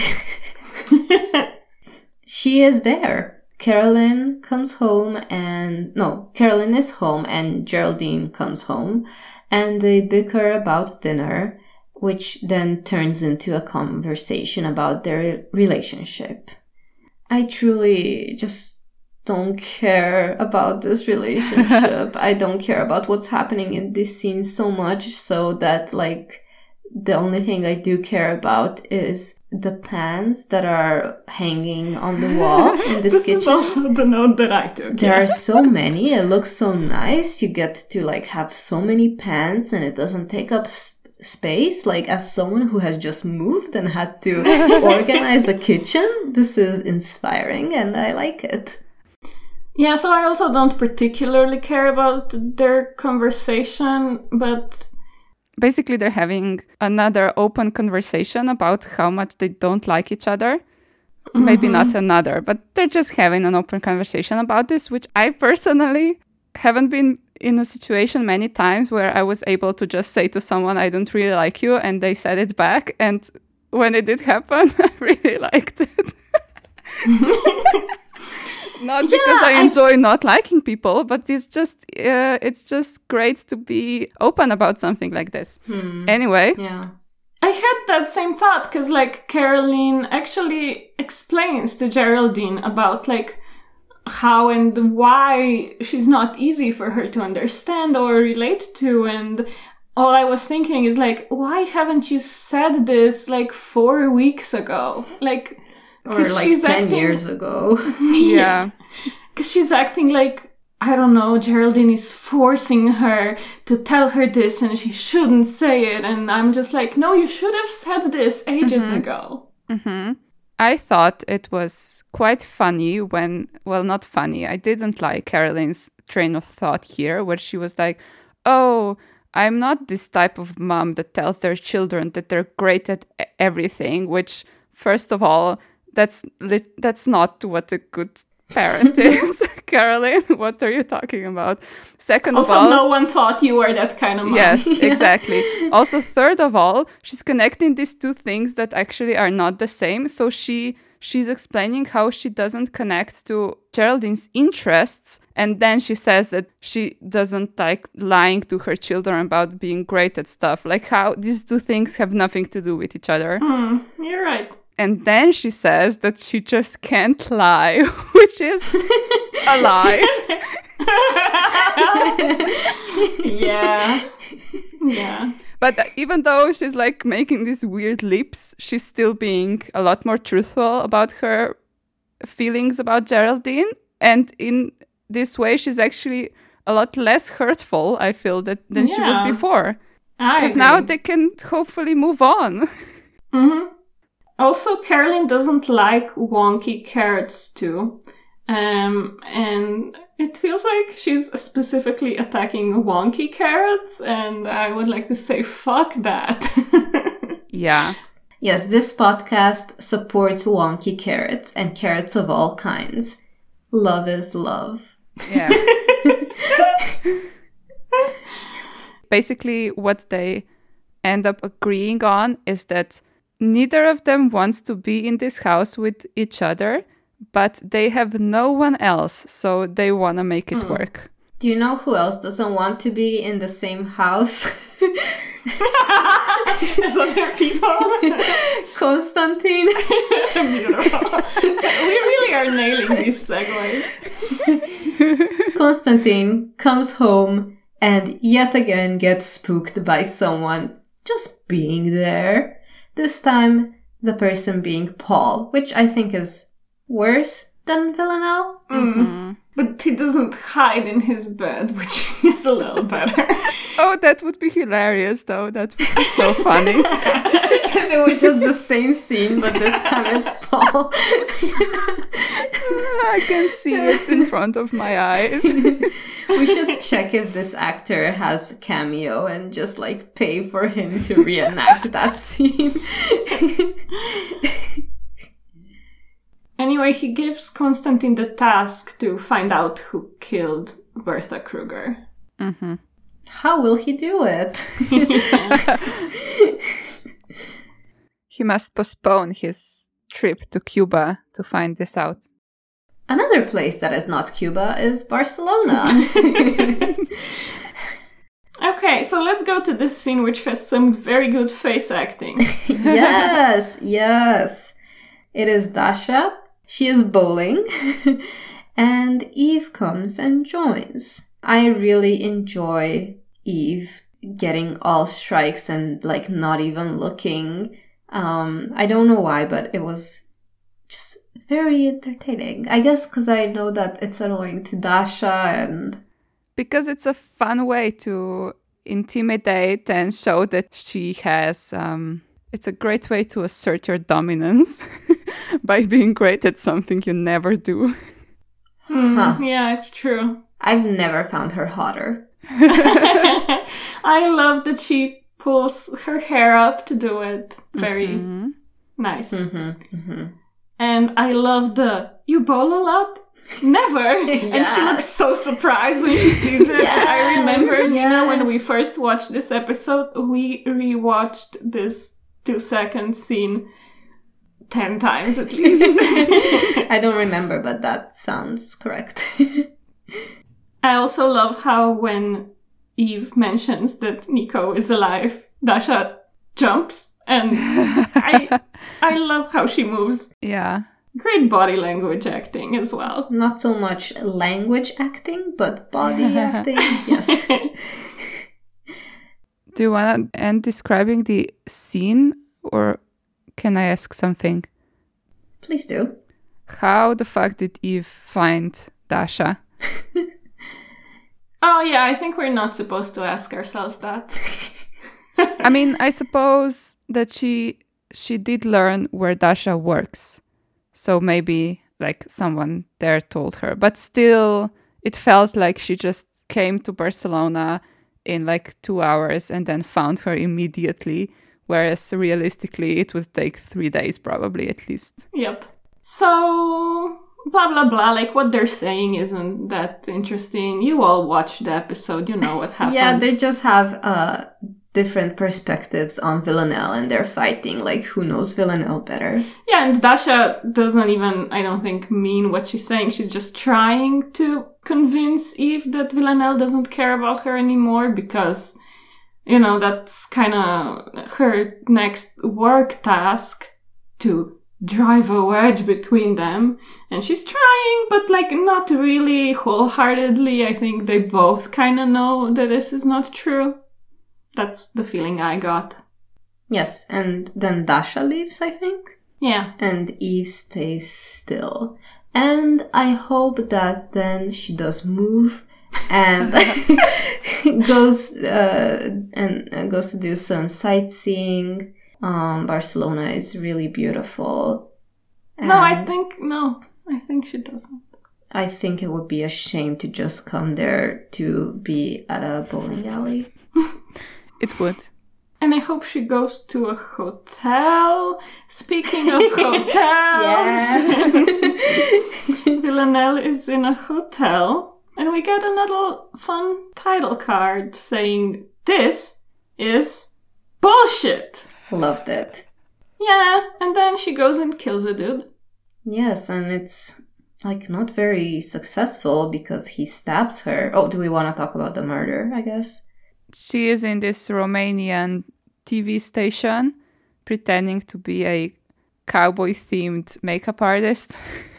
She is there. Carolyn comes home and... No, Carolyn is home and Geraldine comes home. And they bicker about dinner, which then turns into a conversation about their relationship. I truly just... don't care about this relationship. I don't care about what's happening in this scene so much, so that, like, the only thing I do care about is the pans that are hanging on the wall in this, this kitchen. This is also the note that I took. There yeah. are so many. It looks so nice. You get to, like, have so many pans and it doesn't take up sp- space. Like, as someone who has just moved and had to organize the kitchen, this is inspiring and I like it. Yeah, so I also don't particularly care about their conversation, but... Basically, they're having another open conversation about how much they don't like each other. Mm-hmm. Maybe not another, but they're just having an open conversation about this, which I personally haven't been in a situation many times where I was able to just say to someone, I don't really like you, and they said it back. And when it did happen, I really liked it. Not yeah, because I I... enjoy not liking people, but it's just uh, it's just great to be open about something like this. Hmm. Anyway. Yeah. I had that same thought because, like, Caroline actually explains to Geraldine about, like, how and why she's not easy for her to understand or relate to, and all I was thinking is like, why haven't you said this like four weeks ago? Like, Or like she's ten acting- years ago. Yeah. Because she's acting like, I don't know, Geraldine is forcing her to tell her this and she shouldn't say it. And I'm just like, no, you should have said this ages Mm-hmm. ago. hmm I thought it was quite funny when, well, not funny. I didn't like Caroline's train of thought here, where she was like, oh, I'm not this type of mom that tells their children that they're great at e- everything, which, first of all, that's lit- that's not what a good parent is. Caroline, what are you talking about? Second Also, of all, no one thought you were that kind of mom. yes, exactly. Also, third of all, she's connecting these two things that actually are not the same. So she she's explaining how she doesn't connect to Geraldine's interests, and then she says that she doesn't like lying to her children about being great at stuff. Like how these two things have nothing to do with each other. Hmm, you're right. And then she says that she just can't lie, which is a lie. Yeah. Yeah. But even though she's like making these weird leaps, she's still being a lot more truthful about her feelings about Geraldine. And in this way, she's actually a lot less hurtful, I feel, that, than she was Yeah. before. I Because agree. now they can hopefully move on. hmm Also, Caroline doesn't like wonky carrots too. Um, and it feels like she's specifically attacking wonky carrots, and I would like to say, fuck that. Yeah. Yes, this podcast supports wonky carrots and carrots of all kinds. Love is love. Yeah. Basically, what they end up agreeing on is that neither of them wants to be in this house with each other, but they have no one else, so they want to make it work. Do you know who else doesn't want to be in the same house? As other people. Constantine. Beautiful. We really are nailing these segues. Constantine comes home and yet again gets spooked by someone just being there. This time, the person being Paul, which I think is worse than Villanelle. Mm-hmm. But he doesn't hide in his bed, which is a little better. Oh, that would be hilarious, though. That would be so funny. If it was just the same scene, but this time it's Paul. I can see it in front of my eyes. We should check if this actor has cameo and just like pay for him to reenact that scene. Anyway, he gives Constantine the task to find out who killed Bertha Kruger. Mm-hmm. How will he do it? He must postpone his trip to Cuba to find this out. Another place that is not Cuba is Barcelona. Okay, so let's go to this scene, which has some very good face acting. Yes, yes. It is Dasha. She is bowling. And Eve comes and joins. I really enjoy Eve getting all strikes and like not even looking. Um, I don't know why, but it was just very entertaining. I guess because I know that it's annoying to Dasha and... Because it's a fun way to intimidate and show that she has... Um, it's a great way to assert your dominance by being great at something you never do. Hmm, Huh. Yeah, it's true. I've never found her hotter. I love that she pulls her hair up to do it. Very Mm-hmm. nice. Mm-hmm, mm-hmm. And I love the, you bowl a lot? Never. And she Yes. looks so surprised when she sees it. Yes, I remember, Nina, when yes. we first watched this episode, we rewatched this two second scene ten times at least. I don't remember, but that sounds correct. I also love how when Eve mentions that Nico is alive, Dasha jumps, and I I love how she moves. Yeah. Great body language acting as well. Not so much language acting, but body acting, yes. Do you want to end describing the scene, or can I ask something? Please do. How the fuck did Eve find Dasha? Oh, yeah, I think we're not supposed to ask ourselves that. I mean, I suppose that she she did learn where Dasha works. So maybe, like, someone there told her. But still, it felt like she just came to Barcelona in, like, two hours and then found her immediately. Whereas, realistically, it would take three days probably, at least. Yep. So... blah, blah, blah. Like, what they're saying isn't that interesting. You all watched the episode. You know what happens. Yeah, they just have uh, different perspectives on Villanelle, and they're fighting. Like, who knows Villanelle better? Yeah, and Dasha doesn't even, I don't think, mean what she's saying. She's just trying to convince Eve that Villanelle doesn't care about her anymore because, you know, that's kind of her next work task, to drive a wedge between them. And she's trying, but, like, not really wholeheartedly. I think they both kind of know that this is not true. That's the feeling I got. Yes, and then Dasha leaves, I think. Yeah. And Eve stays still. And I hope that then she does move and goes uh, and uh, goes to do some sightseeing. Um, Barcelona is really beautiful. No, I And think, no, I think she doesn't. I think it would be a shame to just come there to be at a bowling alley. It would. And I hope she goes to a hotel. Speaking of hotels, Villanelle is in a hotel. And we get another fun title card saying, "This is bullshit." Loved it. Yeah, and then she goes and kills a dude. Yes, and it's like not very successful because he stabs her. Oh, do we want to talk about the murder, I guess? She is in this Romanian T V station pretending to be a cowboy-themed makeup artist.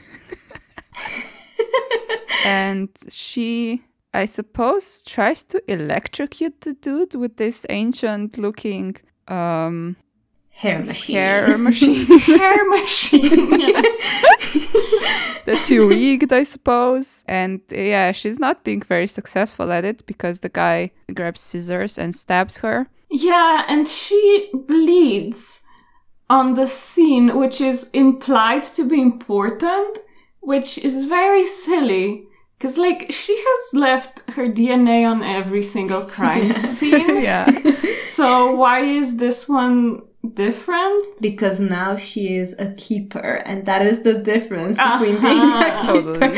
And she, I suppose, tries to electrocute the dude with this ancient-looking um, Hair machine. hair machine Hair machine. Yes. that she rigged, I suppose. And yeah, she's not being very successful at it because the guy grabs scissors and stabs her. Yeah, and she bleeds on the scene, which is implied to be important, which is very silly. Because, like, she has left her D N A on every single crime scene. Yeah. So why is this one different? Because now she is a keeper, and that is the difference between Uh-huh. being a Totally.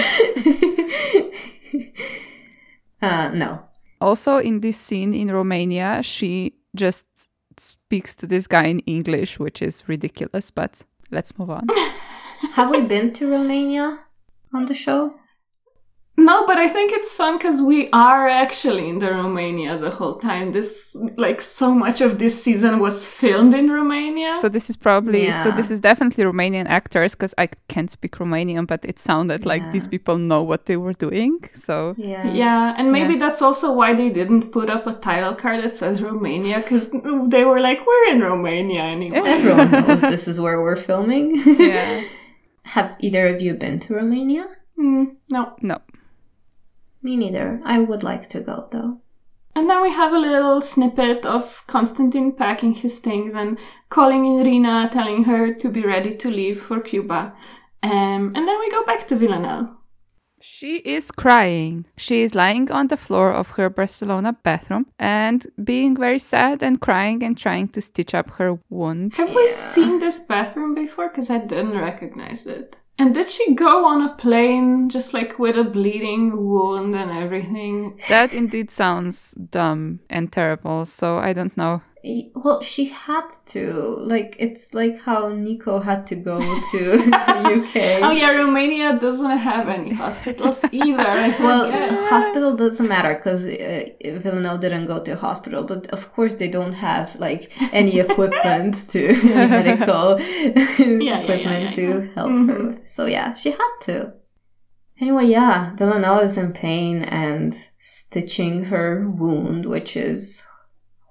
keeper. uh, no. Also, in this scene in Romania, she just speaks to this guy in English, which is ridiculous, but let's move on. Have we been to Romania on the show? No, but I think it's fun because we are actually in the Romania the whole time. This, like, so much of this season was filmed in Romania. So this is probably, so Yeah. this is definitely Romanian actors, because I can't speak Romanian, but it sounded like Yeah. these people know what they were doing. So Yeah. Yeah, and maybe Yeah. that's also why they didn't put up a title card that says Romania, because they were like, we're in Romania anyway. Everyone knows this is where we're filming. yeah, Have either of you been to Romania? Mm, no. no. Me neither. I would like to go, though. And then we have a little snippet of Constantine packing his things and calling Irina, telling her to be ready to leave for Cuba. Um, and then we go back to Villanelle. She is crying. She is lying on the floor of her Barcelona bathroom and being very sad and crying and trying to stitch up her wound. Have we seen this bathroom before? Because I didn't recognize it. And did she go on a plane just like with a bleeding wound and everything? That indeed sounds dumb and terrible, so I don't know. Y- Well, she had to. Like, it's like how Nico had to go to the U K. Oh yeah, Romania doesn't have any hospitals either. I Well, forget. hospital doesn't matter because uh, Villanelle didn't go to hospital, but of course they don't have like any equipment to any medical yeah, equipment yeah, to yeah. help Mhm. her with. So yeah, she had to. Anyway, yeah, Villanelle is in pain and stitching her wound, which is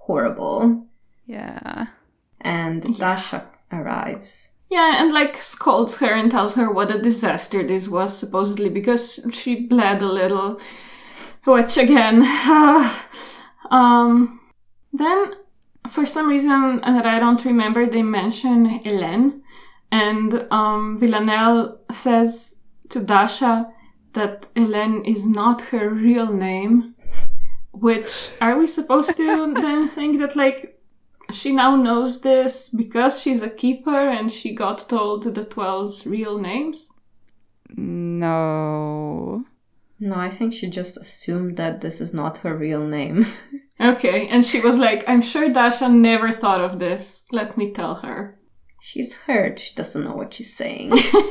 horrible. Yeah. And Yeah. Dasha arrives. Yeah, and like scolds her and tells her what a disaster this was, supposedly, because she bled a little. Which again, um, then for some reason that I don't remember, they mention Hélène, and um, Villanelle says to Dasha that Hélène is not her real name. Which, are we supposed to then think that like she now knows this because she's a keeper and she got told the twelve's real names? No. No, I think she just assumed that this is not her real name. Okay, and she was like, I'm sure Dasha never thought of this. Let me tell her. She's hurt. She doesn't know what she's saying.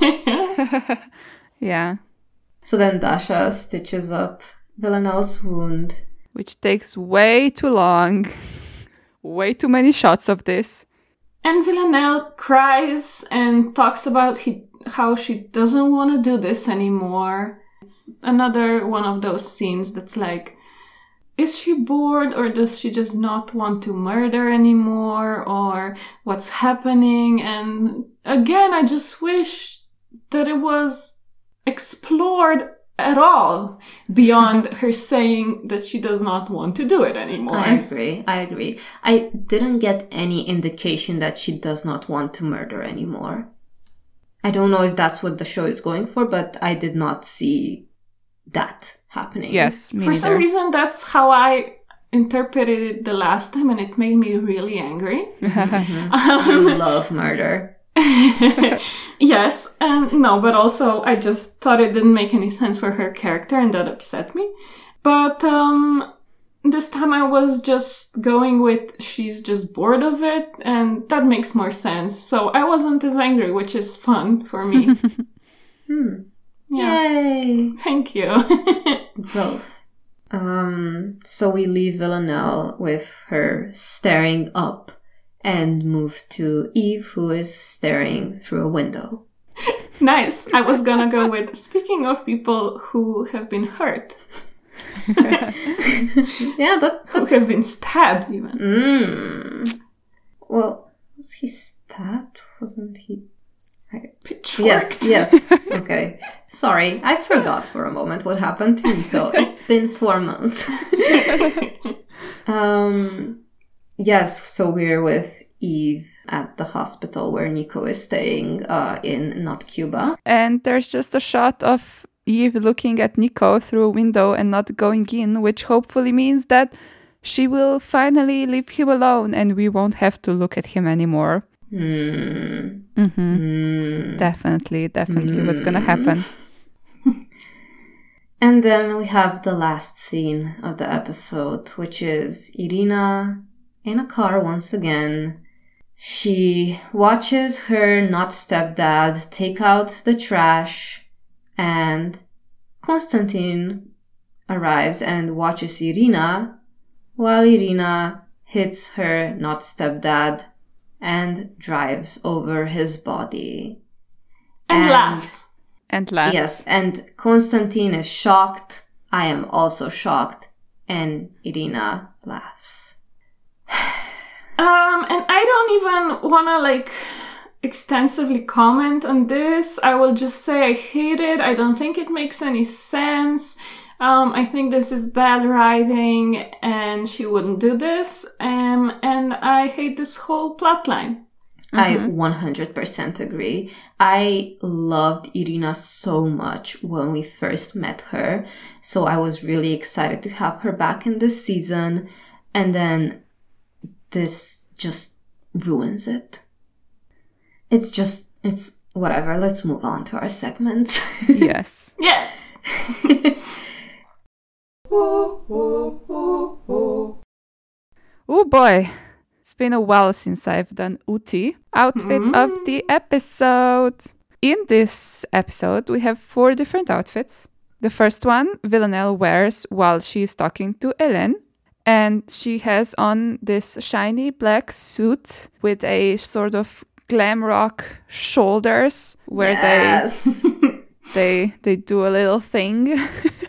Yeah. So then Dasha stitches up Villanelle's wound. Which takes way too long. Way too many shots of this. And Villanelle cries and talks about he, how she doesn't want to do this anymore. It's another one of those scenes that's like, is she bored or does she just not want to murder anymore or what's happening? And again, I just wish that it was explored at all beyond her saying that she does not want to do it anymore. I agree. I agree. I didn't get any indication that she does not want to murder anymore. I don't know if that's what the show is going for, but I did not see that happening. Yes, me For neither. some reason, that's how I interpreted it the last time, and it made me really angry. I love murder. Yes, and no, but also I just thought it didn't make any sense for her character, and that upset me. But um, this time I was just going with she's just bored of it, and that makes more sense. So I wasn't as angry, which is fun for me. Hmm. Yeah. Yay! Thank you. Growth. Um, so we leave Villanelle with her staring up and move to Eve, who is staring through a window. Nice. I was gonna go with, speaking of people who have been hurt, Yeah, that, who that's... have been stabbed even. Mm. Well, was he stabbed? Wasn't he... Pitchfork. Yes, yes. Okay. Sorry, I forgot for a moment what happened to Nico. It's been four months. um, yes, so we're with Eve at the hospital where Nico is staying uh, in Not Cuba. And there's just a shot of Eve looking at Nico through a window and not going in, which hopefully means that she will finally leave him alone and we won't have to look at him anymore. Hmm. Mm-hmm. Mm. Definitely, definitely what's gonna happen. And then we have the last scene of the episode, which is Irina in a car once again. She watches her not stepdad take out the trash, and Konstantin arrives and watches Irina while Irina hits her not stepdad and drives over his body. And, And- laughs. And laughs. Yes, and Konstantin is shocked. I am also shocked. And Irina laughs. Um, and I don't even want to like extensively comment on this. I will just say I hate it. I don't think it makes any sense. Um, I think this is bad writing and she wouldn't do this. Um, and I hate this whole plotline. I one hundred percent agree. I loved Irina so much when we first met her. So I was really excited to have her back in this season. And then this just ruins it. It's just, it's whatever. Let's move on to our segment. Yes. Yes. Oh boy. It's been a while since I've done Uti. Outfit Mm. of the episode. In this episode, we have four different outfits. The first one, Villanelle wears while she's talking to Hélène. And she has on this shiny black suit with a sort of glam rock shoulders where Yes. they they they do a little thing.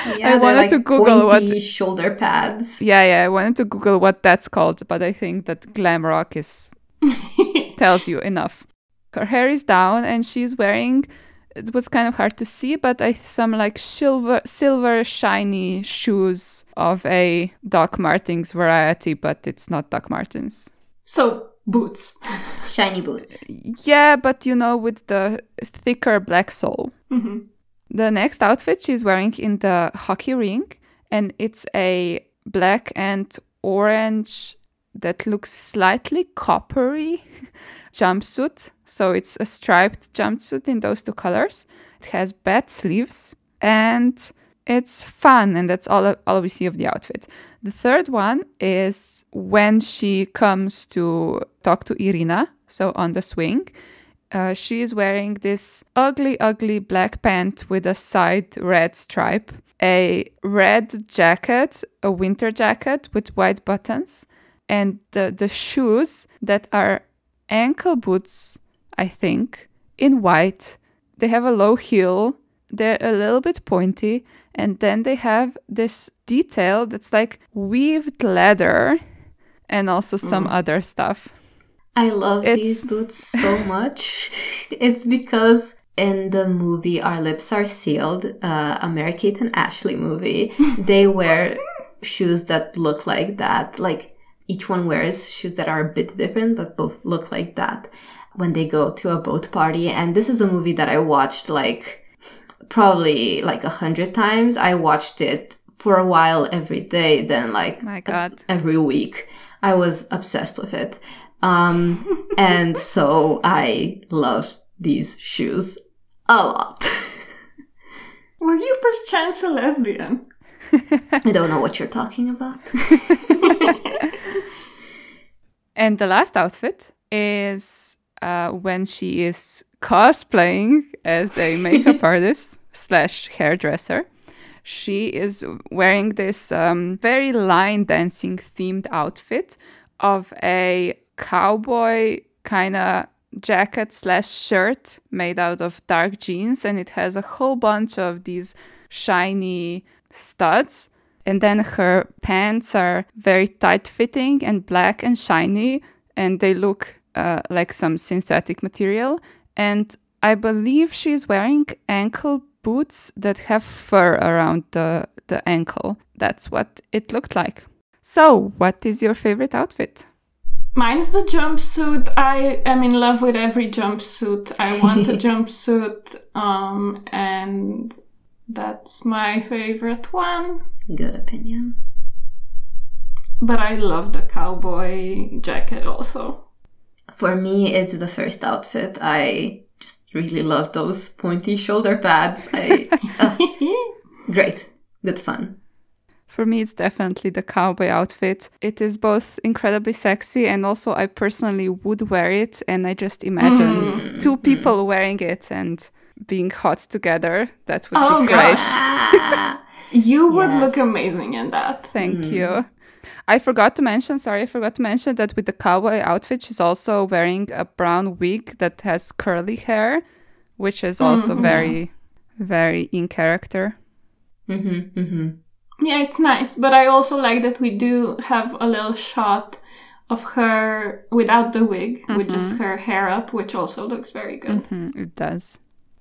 Yeah, I wanted like to Google what. pointy shoulder pads. Yeah, yeah, I wanted to Google what that's called, but I think that glam rock is tells you enough. Her hair is down, and she's wearing. It was kind of hard to see, but I some like silver, silver shiny shoes of a Doc Martens variety, but it's not Doc Martens. So boots. Shiny boots. Yeah, but you know, with the thicker black sole. Mm-hmm. The next outfit she's wearing in the hockey rink, and it's a black and orange that looks slightly coppery jumpsuit. So it's a striped jumpsuit in those two colors. It has bat sleeves, and it's fun, and that's all, all we see of the outfit. The third one is when she comes to talk to Irina, so on the swing. Uh, she is wearing this ugly, ugly black pant with a side red stripe, a red jacket, a winter jacket with white buttons, and the, the shoes that are ankle boots, I think, in white. They have a low heel. They're a little bit pointy. And then they have this detail that's like weaved leather and also some mm. other stuff. I love It's... these boots so much. It's because in the movie Our Lips Are Sealed, uh, a Mary-Kate and Ashley movie, they wear shoes that look like that. Like, each one wears shoes that are a bit different, but both look like that when they go to a boat party. And this is a movie that I watched like probably like a hundred times. I watched it for a while every day, then like My God. every week. I was obsessed with it. Um, and so I love these shoes a lot. Were you perchance a lesbian? I don't know what you're talking about. And the last outfit is uh, when she is cosplaying as a makeup artist slash hairdresser. She is wearing this um, very line dancing themed outfit of a cowboy kind of jacket slash shirt made out of dark jeans, and it has a whole bunch of these shiny studs. And then her pants are very tight-fitting and black and shiny, and they look uh, like some synthetic material. And I believe she's wearing ankle boots that have fur around the, the ankle. That's what it looked like. So, what is your favorite outfit? Mine's the jumpsuit. I am in love with every jumpsuit. I want a jumpsuit, um, and that's my favorite one. Good opinion. But I love the cowboy jacket also. For me, it's the first outfit. I just really love those pointy shoulder pads. I, uh, great. Good fun. For me, it's definitely the cowboy outfit. It is both incredibly sexy, and also I personally would wear it. And I just imagine mm. two people mm. wearing it and being hot together. That would oh, be great. God. You would yes. look amazing in that. Thank mm. you. I forgot to mention, sorry, I forgot to mention that with the cowboy outfit, she's also wearing a brown wig that has curly hair, which is also mm-hmm. very, very in character. Mm-hmm, mm-hmm. Yeah, it's nice. But I also like that we do have a little shot of her without the wig, mm-hmm. with just her hair up, which also looks very good. Mm-hmm, it does.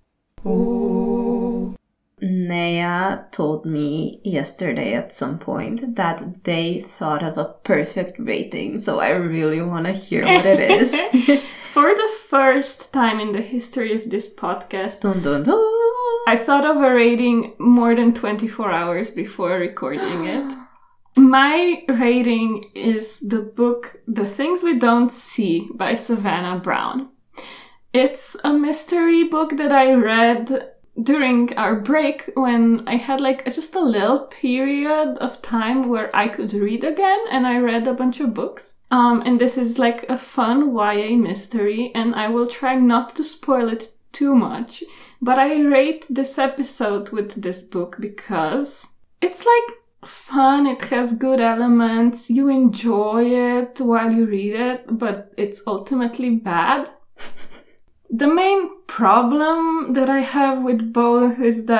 Ooh. Naya told me yesterday at some point that they thought of a perfect rating, so I really want to hear what it is. For the first time in the history of this podcast, dun, dun, dun. I thought of a rating more than twenty-four hours before recording it. My rating is the book The Things We Don't See by Savannah Brown. It's a mystery book that I read during our break when I had like just a little period of time where I could read again, and I read a bunch of books. Um, and this is like a fun Y A mystery, and I will try not to spoil it too much. But I rate this episode with this book because it's like fun, it has good elements, you enjoy it while you read it, but it's ultimately bad. The main problem that I have with both is that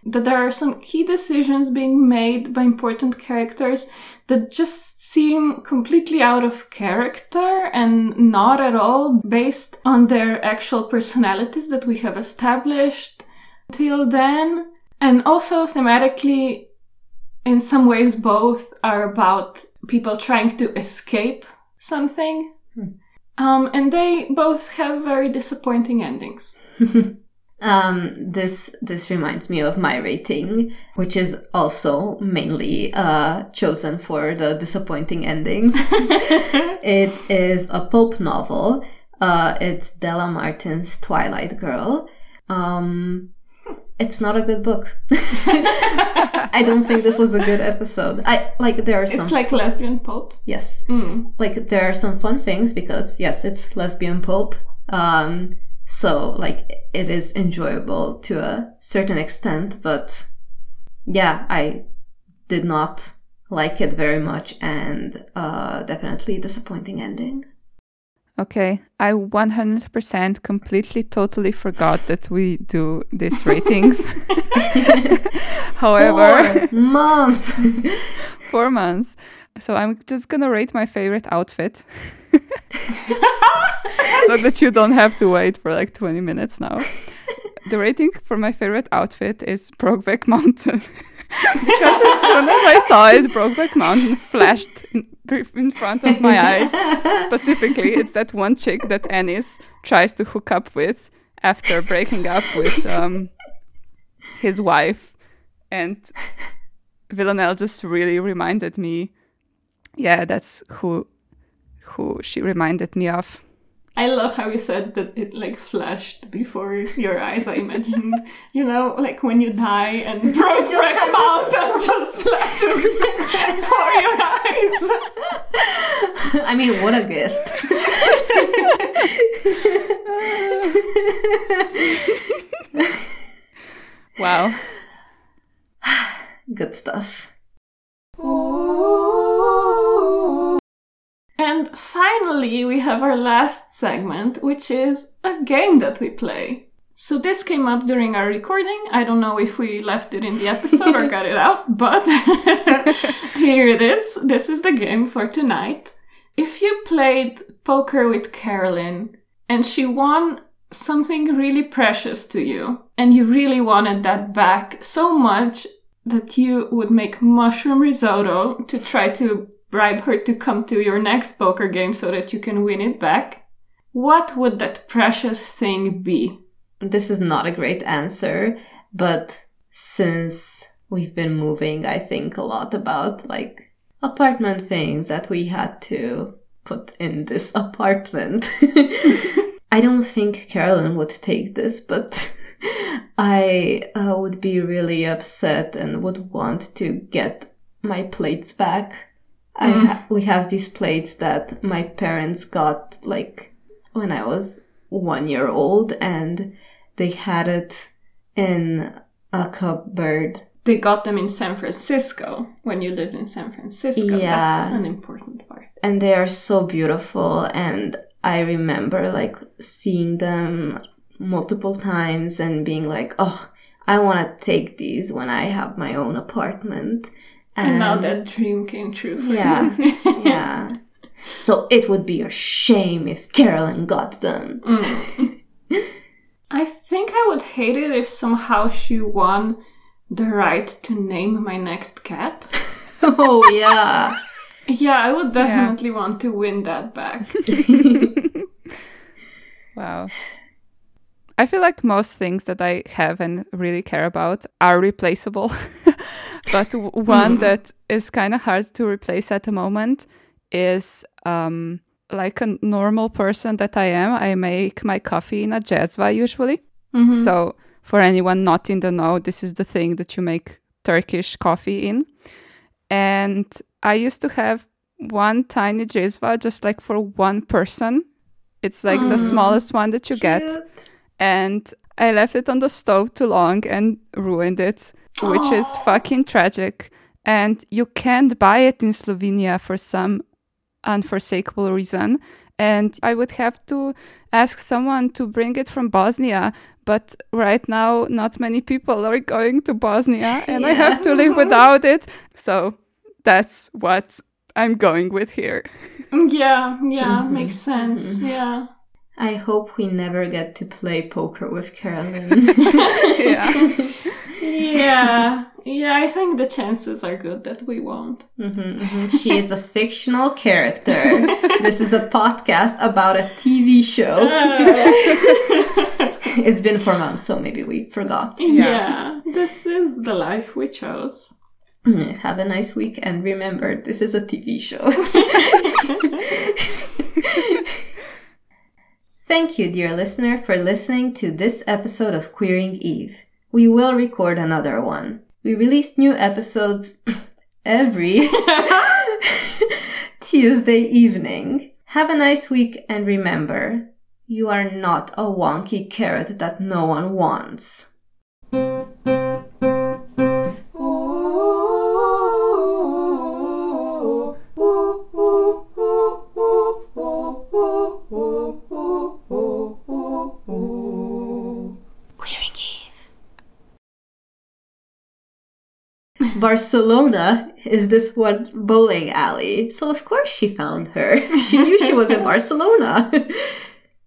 that there are some key decisions being made by important characters that just seem completely out of character and not at all based on their actual personalities that we have established till then. And also thematically, in some ways, both are about people trying to escape something. Hmm. Um, and they both have very disappointing endings. um, this this reminds me of my rating, which is also mainly uh, chosen for the disappointing endings. It is a pulp novel. Uh, it's Della Martin's Twilight Girl. Um, it's not a good book. I don't think this was a good episode. I like there are some. It's like lesbian pulp. Yes, mm. Like there are some fun things because yes, it's lesbian pulp. Um, so like it is enjoyable to a certain extent, but yeah, I did not like it very much, and uh, definitely disappointing ending. Okay, I one hundred percent completely totally forgot that we do these ratings. However, four months. four months. So I'm just gonna rate my favorite outfit. So that you don't have to wait for like twenty minutes now. The rating for my favorite outfit is Brokeback Mountain. Because as soon as I saw it, Brokeback Mountain flashed in, in front of my eyes. Specifically, it's that one chick that Ennis tries to hook up with after breaking up with um, his wife. And Villanelle just really reminded me, yeah, that's who who she reminded me of. I love how you said that it like flashed before your eyes. I imagine, you know, like when you die and Brokeback Mountain just flashes before your eyes. I mean, what a gift. Wow. Good stuff. And finally, we have our last segment, which is a game that we play. So this came up during our recording. I don't know if we left it in the episode or got it out, but here it is. This is the game for tonight. If you played poker with Carolyn and she won something really precious to you, and you really wanted that back so much that you would make mushroom risotto to try to bribe her to come to your next poker game so that you can win it back, what would that precious thing be? This is not a great answer, but since we've been moving, I think a lot about like apartment things that we had to put in this apartment. I don't think Carolyn would take this, but I uh, would be really upset and would want to get my plates back. I ha- we have these plates that my parents got like when I was one year old, and they had it in a cupboard. They got them in San Francisco when you lived in San Francisco. Yeah. That's an important part. And they are so beautiful, and I remember like seeing them multiple times and being like, oh, I want to take these when I have my own apartment. And, and now that dream came true for yeah, you. Yeah. So it would be a shame if Carolyn got them. Mm. I think I would hate it if somehow she won the right to name my next cat. Oh, yeah. Yeah, I would definitely yeah. want to win that back. Wow. I feel like most things that I have and really care about are replaceable. But one that is kind of hard to replace at the moment is um, like a normal person that I am. I make my coffee in a jezva usually. Mm-hmm. So for anyone not in the know, this is the thing that you make Turkish coffee in. And I used to have one tiny jezva just like for one person. It's like mm. the smallest one that you Cute. get. And I left it on the stove too long and ruined it, which Aww. is fucking tragic. And you can't buy it in Slovenia for some unforeseeable reason. and I would have to ask someone to bring it from Bosnia. But right now, not many people are going to Bosnia, and Yeah. I have to live without it. So that's what I'm going with here. Yeah, yeah, Mhm. makes sense. Yeah. I hope we never get to play poker with Carolyn. Yeah. Yeah. Yeah, I think the chances are good that we won't. Mhm, mhm. She is a fictional character. This is a podcast about a T V show. It's been four months, so maybe we forgot. Yeah, this is the life we chose. Mm, Have a nice week, and remember, this is a T V show. Thank you, dear listener, for listening to this episode of Queering Eve. We will record another one. We release new episodes every Tuesday evening. Have a nice week, and remember, you are not a wonky carrot that no one wants. Queering Eve. Barcelona is this one bowling alley, so of course she found her. She knew she was in Barcelona.